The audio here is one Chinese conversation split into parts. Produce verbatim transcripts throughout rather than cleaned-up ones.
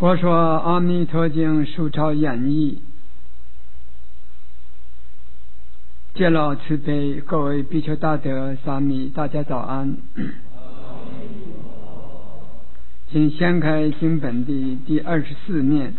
佛说阿弥陀经书抄演义，戒老慈悲，各位比丘大德沙弥，大家早安。请掀开经本的第二十四面。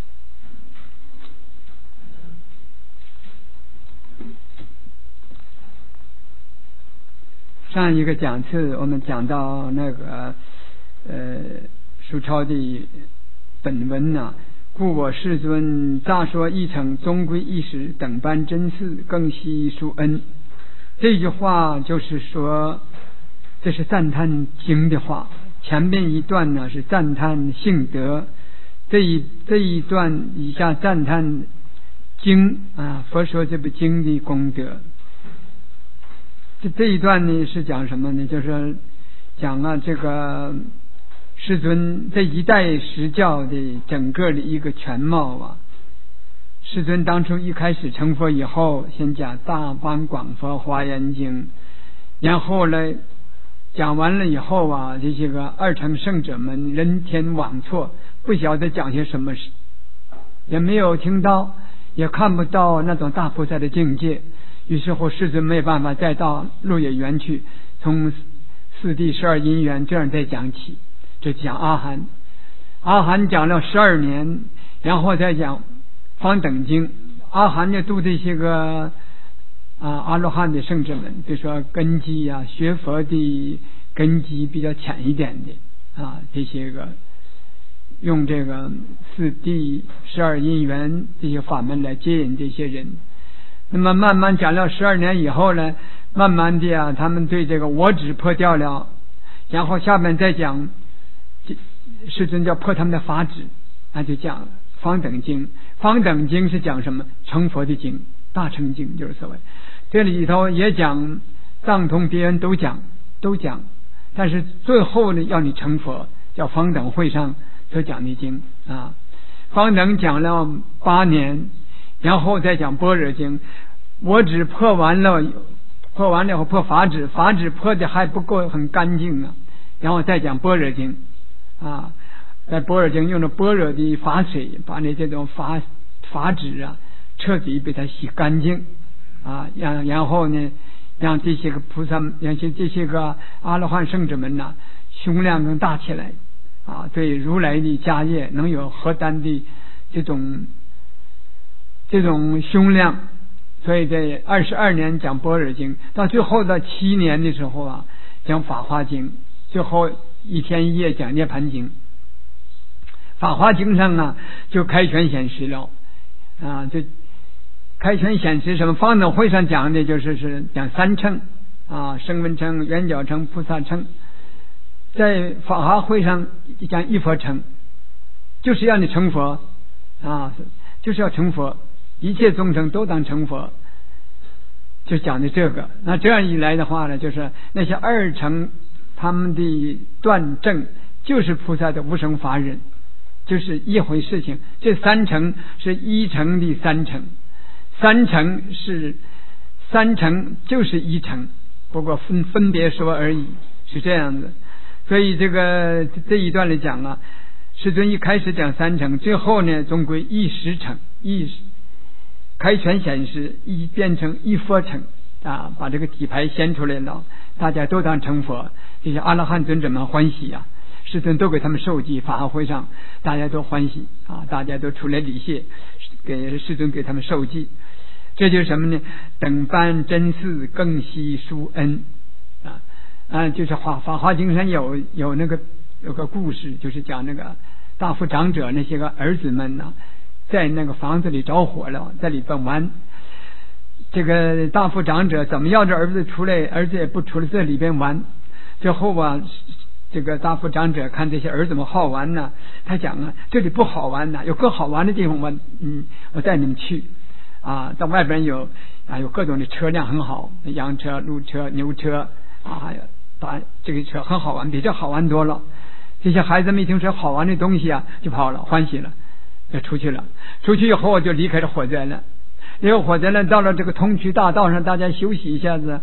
上一个讲次我们讲到那个呃书抄的本文呢、啊，故我世尊乍说一乘，终归一时，等般真事，更悉殊恩。这句话就是说，这是赞叹经的话。前面一段呢是赞叹性德，这一这一段以下赞叹经啊，佛说这部经的功德。这这一段呢是讲什么呢？就是讲了这个世尊这一代实教的整个的一个全貌啊。世尊当初一开始成佛以后，先讲大般广佛华严经，然后呢讲完了以后啊，这些个二乘圣者们人天枉错，不晓得讲些什么事，也没有听到，也看不到那种大菩萨的境界。于是乎世尊没有办法再到鹿野园去，从四谛十二因缘这样再讲起。这讲阿含，阿含讲了十二年，然后再讲方等经。阿含就度这些个啊阿罗汉的圣者们，比如说根基啊，学佛的根基比较浅一点的啊，这些个用这个四谛十二因缘这些法门来接引这些人。那么慢慢讲了十二年以后呢，慢慢的啊，他们对这个我执破掉了，然后下面再讲世尊叫破他们的法执，那就讲方等经。方等经是讲什么？成佛的经，大乘经就是所谓。这里头也讲藏通别人都讲都讲，但是最后呢要你成佛，叫方等会上所讲的经啊。方等讲了八年，然后再讲般若经。我只破完了，破完了以后破法指，法指破的还不够很干净啊，然后再讲般若经啊，在般若经用了般若的法水，把你这种法法指啊彻底被它洗干净啊，然然后呢，让这些个菩萨，让些这些个阿罗汉圣者们呐，胸量更大起来啊，对如来的家业能有何等的这种这种胸量。所以这二十二年讲般若经，到最后的七年的时候啊，讲法华经，最后一天一夜讲涅盘经。法华经上啊，就开权显实了啊，就开权显实什么？方等会上讲的就是是讲三乘啊，声闻乘、缘觉乘、菩萨乘。在法华会上讲一佛乘，就是要你成佛啊，就是要成佛。一切众生都当成佛，就讲的这个。那这样一来的话呢，就是那些二乘他们的断证就是菩萨的无生法忍，就是一回事情。这三乘是一乘的三乘，三乘是三乘就是一乘，不过分分别说而已，是这样子。所以这个这一段来讲啊，世尊一开始讲三乘，最后呢终归一实乘，一开权显示一变成一佛乘啊，把这个底牌掀出来了，大家都当成佛。这些阿罗汉尊者们欢喜啊，世尊都给他们受记，法华会上大家都欢喜啊，大家都出来礼谢，给世尊给他们受记。这就是什么呢？等般真事，更悉殊恩啊啊，就是法法华经上有有那个有个故事，就是讲那个大富长者那些个儿子们呢、啊。在那个房子里着火了，在里边玩。这个大富长者怎么要这儿子出来，儿子也不出来，在里边玩。最后啊，这个大富长者看这些儿子们好玩呢，他讲啊，这里不好玩呢，有更好玩的地方玩，嗯，我带你们去啊。到外边有啊，有各种的车辆很好，羊车、鹿车、牛车啊，把这个车很好玩，比这好玩多了。这些孩子们一听说好玩的东西啊，就跑了，欢喜了。就出去了，出去以后就离开了火灾了。离开火灾了，到了这个通衢大道上，大家休息一下子，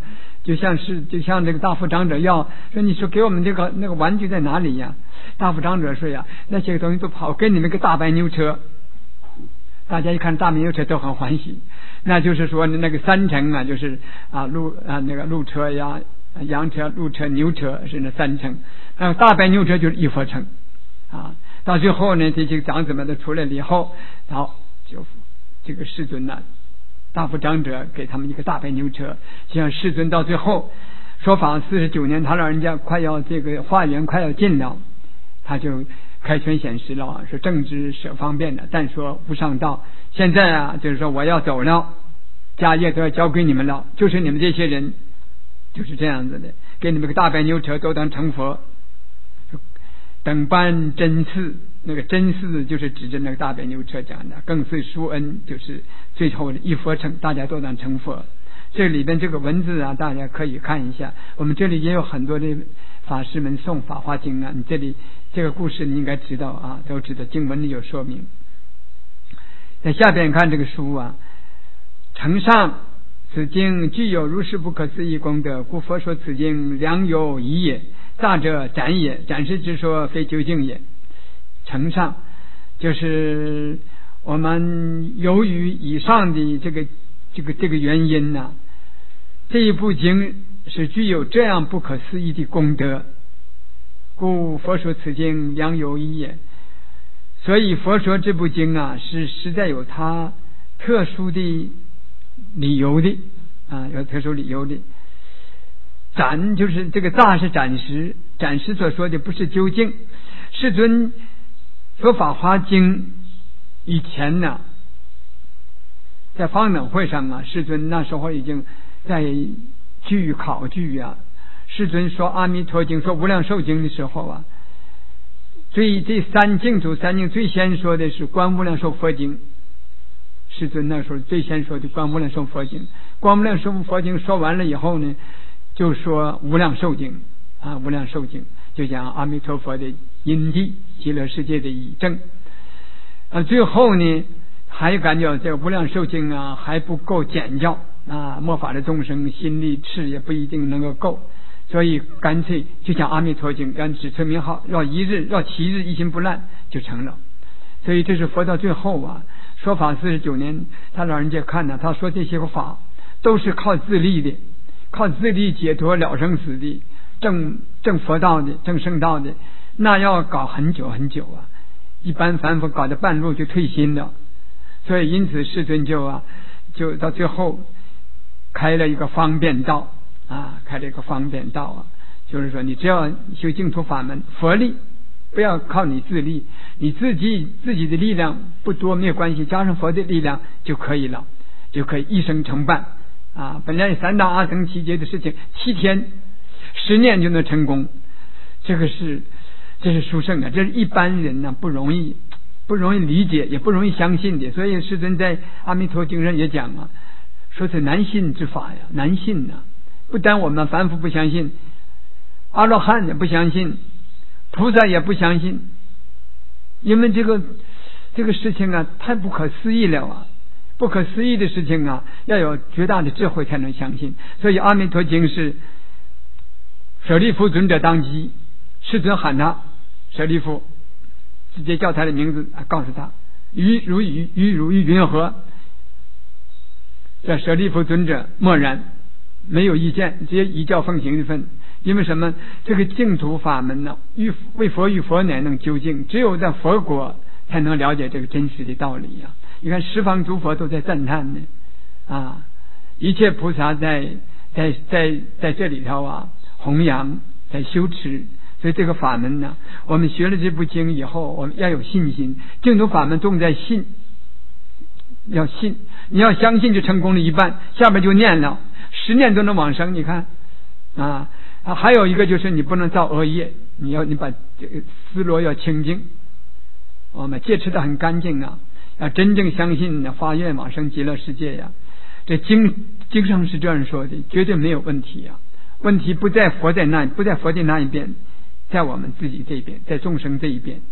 就像是就像这个大富长者要说，你说给我们这个那个玩具在哪里呀？大富长者说呀，那些东西都跑，给你们个大白牛车。大家一看大白牛车都很欢喜，那就是说那个三乘啊，就是啊鹿啊那个鹿车呀、羊车、鹿车、牛车是那三乘，那大白牛车就是一佛乘啊。到最后呢，这些长子们都出来了以后，然后就这个世尊呢、啊。大富长者给他们一个大白牛车，像世尊到最后说法四十九年，他老人家快要这个化缘快要尽了，他就开权显示了，说正知舍方便的，但说无上道。现在啊，就是说我要走了，家业都要交给你们了，就是你们这些人就是这样子的，给你们个大白牛车都当成佛，等般真嗣。那个真嗣就是指着那个大白牛车讲的，更是殊恩，就是最后的一佛成，大家都当成佛。这里边这个文字啊，大家可以看一下。我们这里也有很多的法师们诵法华经啊，你这里这个故事你应该知道啊，都知道经文里有说明。在下边看这个书啊，承上此经具有如是不可思议功德，故佛说此经良有疑也，大者展也，展示之说非究竟也。承上就是我们由于以上的这个这个这个原因呢、啊，这一部经是具有这样不可思议的功德，故佛说此经良有疑也。所以佛说这部经啊，是实在有它特殊的理由的啊，有特殊理由的。展就是这个大是展示，展示所说的不是究竟。世尊说法华经以前呢，在方等会上啊，世尊那时候已经在据考据啊，世尊说阿弥陀经说无量寿经的时候啊，最这三净土三经最先说的是观无量寿佛经，世尊那时候最先说的观无量寿佛经，观无量寿佛经说完了以后呢，就说无量寿经啊，无量寿经就讲阿弥陀佛的因地极乐世界的以证啊，最后呢还感觉这个无量寿经啊还不够简要啊，末法的众生心力次也不一定能够够，所以干脆就讲阿弥陀经，让只称名号，绕一日绕七日一心不乱就成了。所以这是佛到最后啊，说法四十九年，他老人家看呢，他说这些个法都是靠自力的，靠自力解脱了生死的，正正佛道的，正圣道的，那要搞很久很久啊，一般凡夫搞到半路就退心了。所以因此世尊就啊，就到最后开了一个方便道啊，开了一个方便道啊，就是说你只要修净土法门，佛力不要靠你自力，你自己自己的力量不多没有关系，加上佛的力量就可以了，就可以一生成办啊。本来三大阿僧祇劫的事情，七天十年就能成功，这个是这是殊胜的，这是一般人呢、啊、不容易不容易理解，也不容易相信的。所以世尊在阿弥陀经上也讲啊，说是难信之法呀，难信呐、啊！不但我们凡夫不相信，阿罗汉也不相信，菩萨也不相信，因为这个这个事情啊太不可思议了啊！不可思议的事情啊，要有绝大的智慧才能相信。所以阿弥陀经是舍利弗尊者当机，世尊喊他舍利弗，直接叫他的名字，告诉他于如于于如于云何。这舍利弗尊者默然没有意见，直接依教奉行一份。因为什么？这个净土法门呢，与为佛与佛乃能究竟，只有在佛国才能了解这个真实的道理呀、啊。你看十方诸佛都在赞叹呢，啊，一切菩萨在在在在这里头啊弘扬，在修持。所以这个法门呢，我们学了这部经以后，我们要有信心。净土法门重在信，要信，你要相信就成功了一半，下边就念了，十念都能往生。你看啊，还有一个就是你不能造恶业，你要你把这个思罗要清净，我们戒持的很干净啊，要真正相信发愿往生极乐世界呀。这经经上是这样说的，绝对没有问题呀。问题不在佛在那，不在佛的那一边，在我们自己这边，在众生这一边。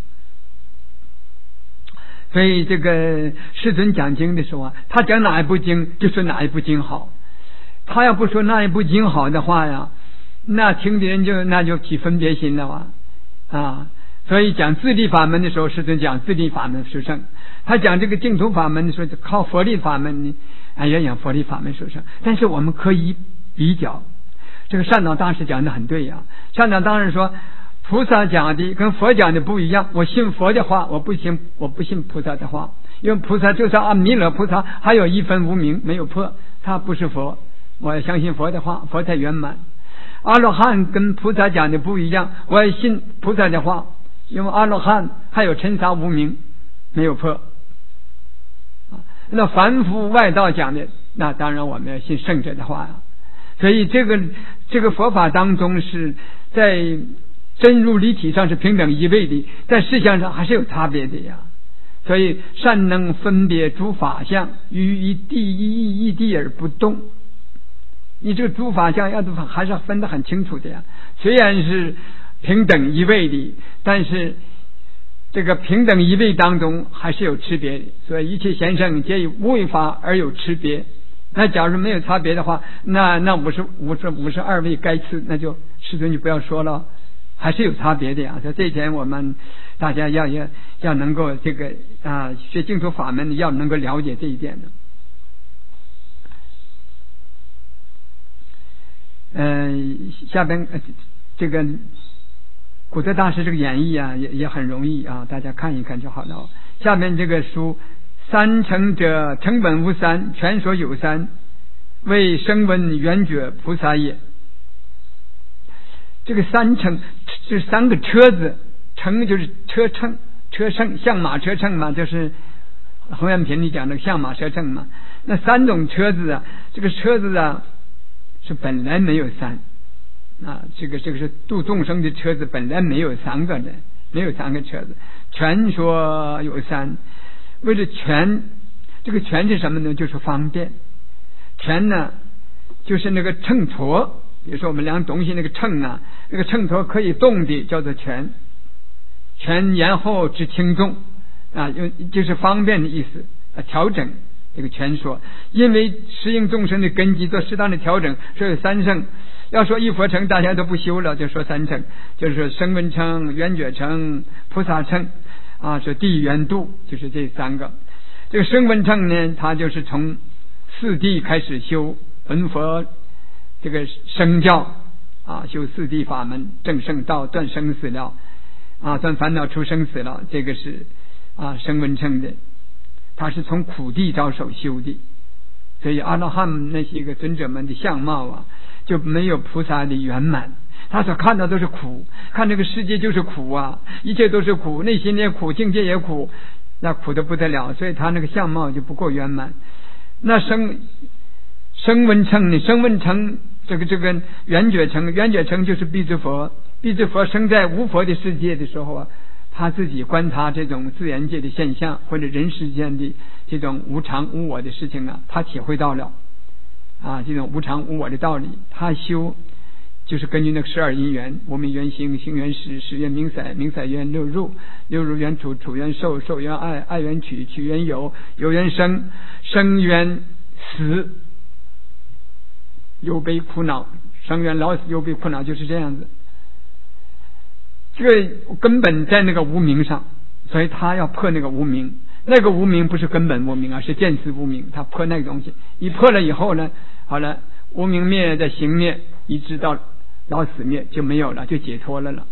所以这个世尊讲经的时候啊，他讲哪一部经就说哪一部经好。 他要不说那一部经好的话呀，那听的人就那就起分别心了啊啊！所以讲自力法门的时候，是讲自力法门殊胜；他讲这个净土法门的时候，就靠佛力法门呢，啊，也讲佛力法门殊胜。但是我们可以比较，这个善导大师讲的很对呀。善导大师说，菩萨讲的跟佛讲的不一样。我信佛的话，我不信我不信菩萨的话，因为菩萨就算阿弥勒菩萨还有一分无明没有破，他不是佛。我要相信佛的话，佛才圆满。阿罗汉跟菩萨讲的不一样，我也信菩萨的话，因为阿罗汉还有尘沙无明没有破。那凡夫外道讲的，那当然我们要信圣者的话呀。所以这个这个佛法当中是在真如理体上是平等一味的，在事项上还是有差别的呀。所以善能分别诸法相，于一地一义一地而不动。你这个诸法相要还是分得很清楚的呀。虽然是平等一味的，但是这个平等一味当中还是有区别的。所以一切贤圣皆以无为法而有区别。那假如没有差别的话，那那五十五十五十二位该次，那就师尊就不要说了，还是有差别的呀。所以这一点我们大家要要要能够这个啊学净土法门要能够了解这一点的。嗯、呃，下边这个古德大师这个演绎啊，也也很容易啊，大家看一看就好了。下面这个书，三成者，成本无三，全所有三，为声闻缘觉菩萨也。这个三乘这三个车子，乘就是车乘，车乘像马车乘嘛，就是弘扬品里讲的像马车乘嘛。那三种车子啊，这个车子啊是本来没有三啊，这个这个是度众生的车子，本来没有三个的，没有三个车子，全说有三。为了全，这个全是什么呢？就是方便。全呢，就是那个秤砣，比如说我们量东西那个秤啊，那个秤砣可以动的叫做全。全言后之轻重啊，用就是方便的意思啊，调整这个全说。因为适应众生的根基做适当的调整，所以三乘。要说一佛乘大家都不修了，就说三乘，就是说声闻乘、缘觉乘、菩萨乘啊，说地缘度，就是这三个。这个声闻乘呢，它就是从四谛开始修闻佛这个声教啊，修四谛法门，正圣道，断生死了啊，断烦恼出生死了，这个是啊声闻乘的，它是从苦地着手修的。所以阿罗汉那些个尊者们的相貌啊，就没有菩萨的圆满。他所看到都是苦，看这个世界就是苦啊，一切都是苦，内心也苦，境界也苦，那苦得不得了，所以他那个相貌就不够圆满。那声声闻乘呢？声闻乘这个这个缘觉乘，缘觉乘就是辟支佛，辟支佛生在无佛的世界的时候啊，他自己观察这种自然界的现象或者人世间的这种无常无我的事情啊，他体会到了啊这种无常无我的道理，他修就是根据那个十二因缘，无明缘行，行缘识，识缘名色，名色缘六入，六入缘处，处缘受，受缘爱，爱缘取，取缘有，有缘生，生缘死，忧悲苦恼，生缘老死忧悲苦恼，就是这样子。这个根本在那个无明上，所以他要破那个无明。那个无明不是根本无明啊，是见思无明。他破那个东西，一破了以后呢，好了，无明灭的行灭，一直到老死灭就没有了，就解脱了了。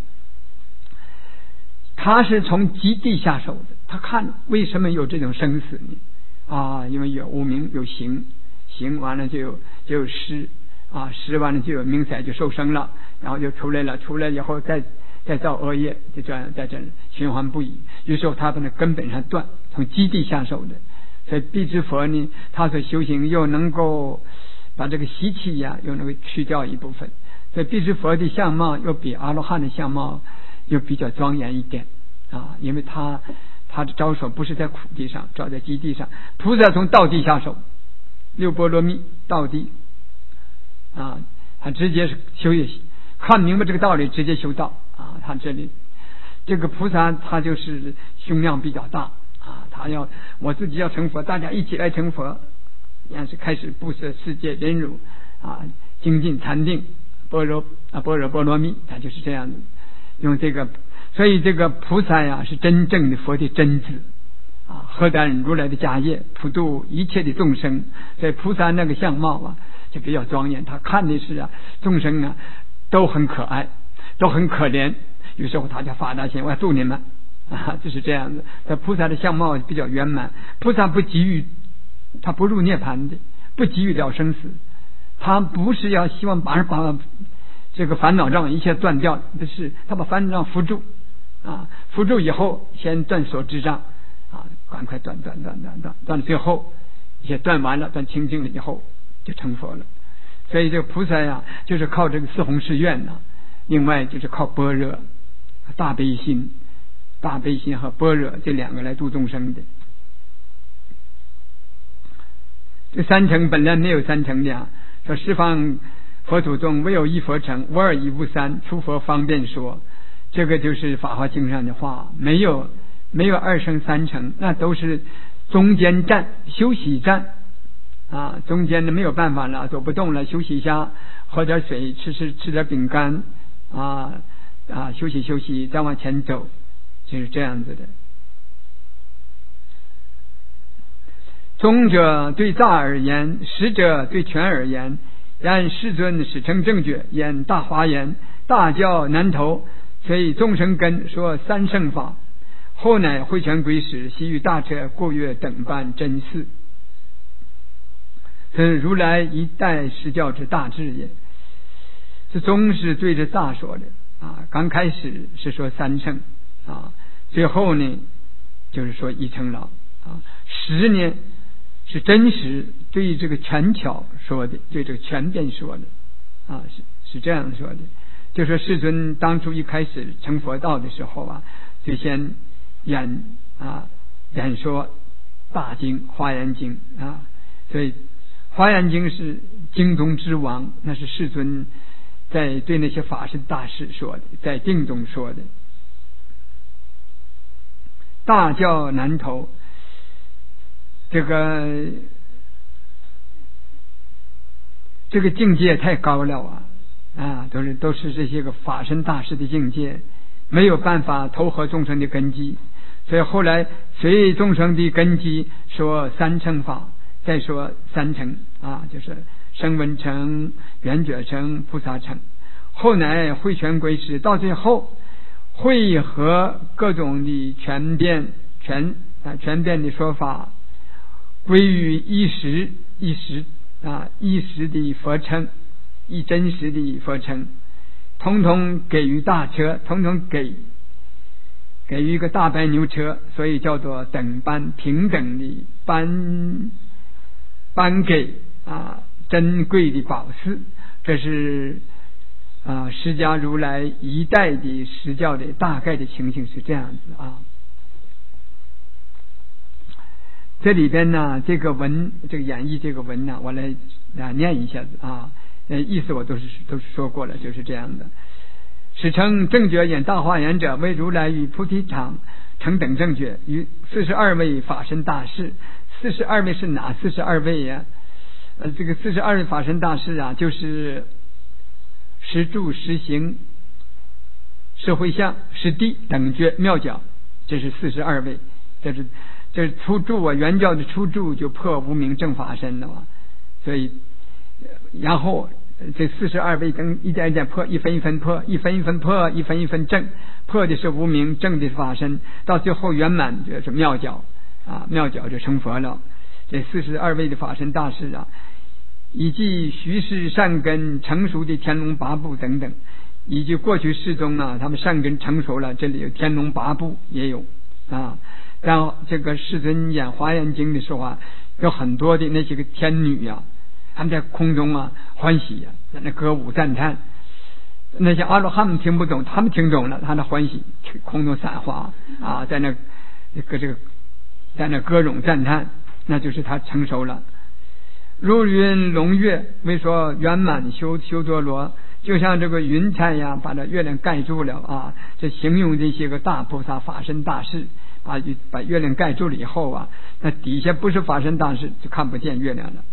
他是从极地下手的，他看为什么有这种生死呢？啊，因为有无明，有行，行完了就有就有识啊，识完了就有名色，就受生了，然后就出来了，出来以后再再造恶业，就这样在这循环不已。有时候他从根本上断，从基地下手的。所以辟支佛呢，他所修行又能够把这个习气呀、啊，又能够去掉一部分。所以辟支佛的相貌又比阿罗汉的相貌又比较庄严一点啊，因为他他的招手不是在苦地上，招在基地上。菩萨从道地下手，六波罗蜜道地啊，他直接是修业，看明白这个道理，直接修道啊。他这里这个菩萨他就是胸量比较大啊，他要我自己要成佛，大家一起来成佛，也是开始布施世界忍辱啊，精进禅定般若啊般若波罗蜜，他就是这样子用这个。所以这个菩萨呀是真正的佛的真子啊，荷担如来的家业，普度一切的众生。所以菩萨那个相貌啊就比较庄严，他看的是啊众生啊都很可爱，都很可怜，有时候他就发大心，我要度你们啊，就是这样子。这菩萨的相貌比较圆满，菩萨不急于，他不入涅盘的，不急于了生死，他不是要希望把把这个烦恼障一切断掉，不是，他把烦恼障扶住啊，扶住以后先断所知障啊，赶快断断断断断断，最后也断完了，断清净了以后就成佛了。所以这个菩萨呀，就是靠这个四弘誓愿呐、啊，另外就是靠般若、大悲心、大悲心和般若这两个来度众生的。这三乘本来没有三乘的啊，说十方佛土中唯有一佛乘，无二亦无三，诸佛方便说。这个就是法华经上的话，没有没有二乘三乘，那都是中间站休息站啊，中间的没有办法了，走不动了，休息一下，喝点水，吃吃吃点饼干啊啊，休息休息，再往前走，就是这样子的。中者对大而言，实者对全而言。然世尊始成正觉，言大华言，大教难投，所以众生根说三圣法，后乃会全归始，悉于大彻过越等般真事。此如来一代实教之大智也。这宗是对着大说的啊，刚开始是说三圣啊，最后呢就是说一乘了啊，十年是真实对这个全巧说的，对这个全变说的啊，是是这样说的。就说世尊当初一开始成佛道的时候啊，就先演啊演说大经华严经啊，所以华严经是经中之王，那是世尊在对那些法身大士说的，在定中说的。大教难投，这个这个境界太高了啊啊，都是都是这些个法身大士的境界，没有办法投合众生的根基，所以后来随众生的根基说三乘法，再说三乘啊，就是声闻乘、缘觉乘、菩萨乘，后乃会全归始，到最后会合各种的全变全啊全变的说法，归于一时一时啊一时的佛乘，一真实的佛乘，统统给予大车，统统给给予一个大白牛车，所以叫做等般平等的颁颁给啊珍贵的宝赐。这是啊释迦如来一代的实教的大概的情形是这样子啊。这里边呢，这个文，这个演绎这个文呢，我来啊念一下子啊，呃，意思我都是都是说过了，就是这样的。史称正觉演大化言者，为如来与菩提场成等正觉，与四十二位法身大士。四十二位是哪四十二位呀？呃，这个四十二位法身大士啊，就是实住、实行、实会相、实地、等觉、妙觉，这是四十二位。这是这是初住啊，原教的初住就破无明正法身了嘛，所以然后这四十二位等一点一点破，一分一分破，一分一分破，一分一分正，破的是无明，正的是法身，到最后圆满就是妙觉啊，妙觉就成佛了。这四十二位的法身大士啊，以及徐氏善根成熟的天龙八部等等，以及过去世中啊，他们善根成熟了，这里有天龙八部也有啊。然后这个世尊演华严经的时候啊，有很多的那些个天女啊，他们在空中啊欢喜啊，在那歌舞赞叹。那些阿罗汉们听不懂，他们听懂了，他那欢喜，空中散花啊，在那这个这个在那歌咏赞叹，那就是他成熟了。如云龙月，为说圆满修修多罗，就像这个云彩呀，把这月亮盖住了啊。这形容这些个大菩萨法身大士，把把月亮盖住了以后啊，那底下不是法身大士就看不见月亮了。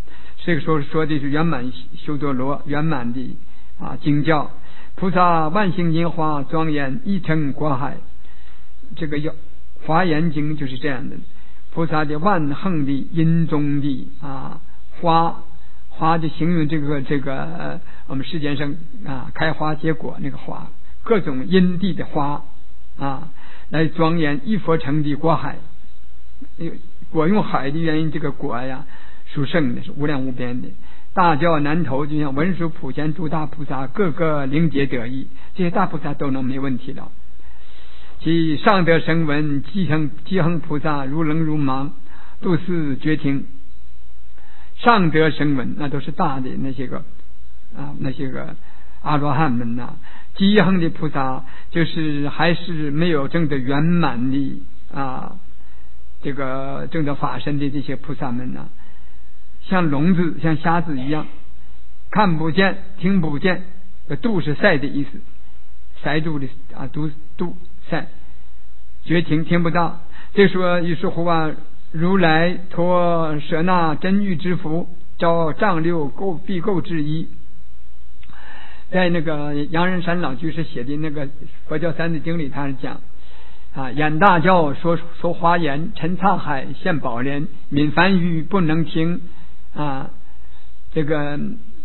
这个时候说的是圆满修多罗，圆满的啊经教。菩萨万行银花庄严一成果海，这个要华严经就是这样的。菩萨的万行的因中的啊花，花就形容这个这个、呃、我们世间上啊开花结果那个花，各种因地的花啊，来庄严一佛成的果海。果用海的原因，这个果呀殊胜的，是无量无边的。大教南头就像文殊普贤诸大菩萨，各个灵解得意，这些大菩萨都能没问题了。即上得声闻积行积行菩萨如棱如芒，度世觉听。上得声闻那都是大的那些个啊那些个阿罗汉们呐、啊，积行的菩萨就是还是没有证得圆满的啊。这个证得法身的这些菩萨们呢、啊，像聋子像瞎子一样，看不见听不见，度是塞的意思，塞住的啊，度度塞，觉听听不到。这说于是乎啊，如来托舍那真欲之福，招丈六垢必垢之一。在那个杨仁山老居士写的那个佛教三字经里，他是讲啊，演大教说说华严，陈沧海现宝莲，闽梵语不能听啊，这个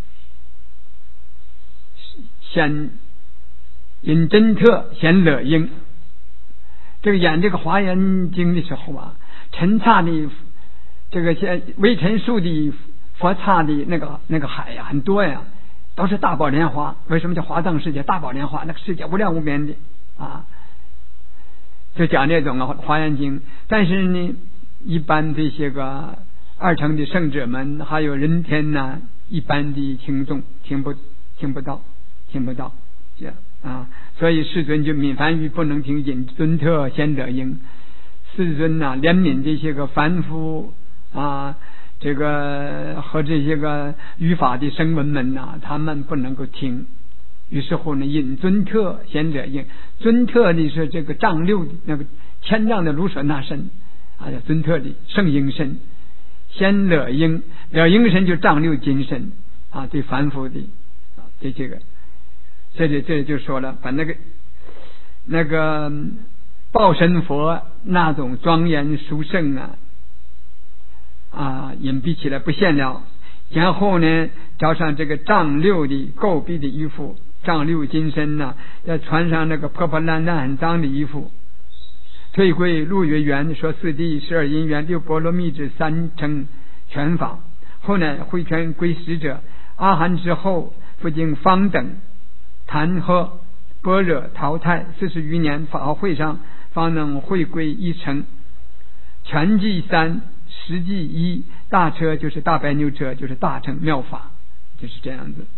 显引真特显乐音。这个演这个华严经的时候啊，陈刹的这个像微尘数的佛刹的那个那个海呀、啊、很多呀，都是大宝莲花。为什么叫华藏世界大宝莲花？那个世界无量无边的啊。就讲这种啊华严经。但是呢，一般这些个二乘的圣者们还有人天呐、啊，一般的听众听不听不到听不到这样啊。所以世尊就闽梵语不能听，引尊特先得应。世尊呐、啊、怜悯这些个凡夫啊，这个和这些个语法的声闻们呐、啊，他们不能够听。于是乎呢，引尊特先得应。尊特的是这个丈六那个千丈的卢舍那身啊，叫尊特的圣应身。先乐应，乐应身就丈六金身啊，对凡夫的啊，对这个，这里这里就说了，把那个那个报身佛那种庄严殊胜啊啊，隐蔽起来不现了。然后呢，加上这个丈六的垢逼的衣服。丈六金身呐、啊，要穿上那个破破烂烂很脏的衣服，退归入月圆，说四谛十二因缘六波罗蜜至三乘全法。后呢，会全归使者阿含之后，复经方等弹劾般若淘汰四十余年法会上，方能会归一乘。全记三，实记一，大车就是大白牛车，就是大乘妙法，就是这样子。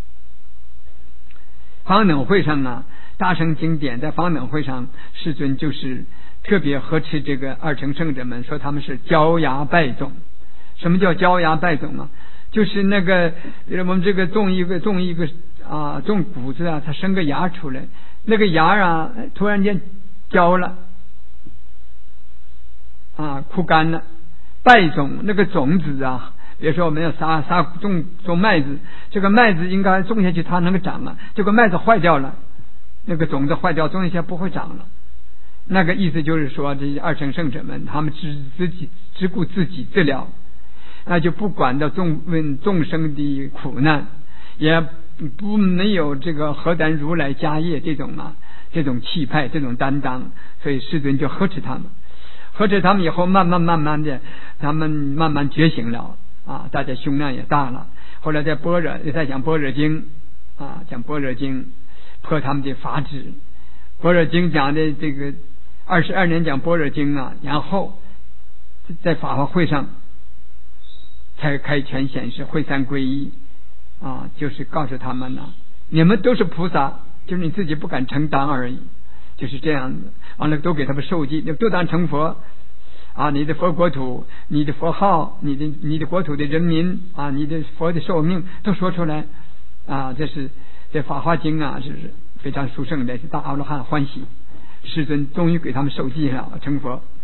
方等会上啊，大乘经典在方等会上，世尊就是特别呵斥这个二乘圣者们，说他们是焦芽败种。什么叫焦芽败种啊？就是那个我们这个种一个种一个啊种谷子啊，它生个芽出来，那个芽啊突然间焦了啊，枯干了，败种那个种子啊。比如说我们要撒撒种种麦子，这个麦子应该种下去它能够长了，结果麦子坏掉了，那个种子坏掉，种下去不会长了。那个意思就是说，这些二乘圣者们他们只自己只顾自己治疗，那就不管到众问众生的苦难，也不没有这个何等如来家业这种啊这种气派这种担当，所以世尊就呵斥他们，呵斥他们以后，慢慢慢慢的他们慢慢觉醒了啊，大家胸量也大了。后来在般若也在讲般若经啊，讲般若经破他们的法旨。般若经讲的这个二十二年讲般若经啊，然后在法华会上才开权显示会三归一啊，就是告诉他们呢、啊，你们都是菩萨，就是你自己不敢承担而已，就是这样子。完了都给他们受记，都当成佛啊，你的佛国土，你的佛号，你的你的国土的人民啊，你的佛的寿命都说出来啊，这是这法华经啊，是非常殊胜的，是大阿罗汉欢喜。世尊终于给他们受记了，成佛。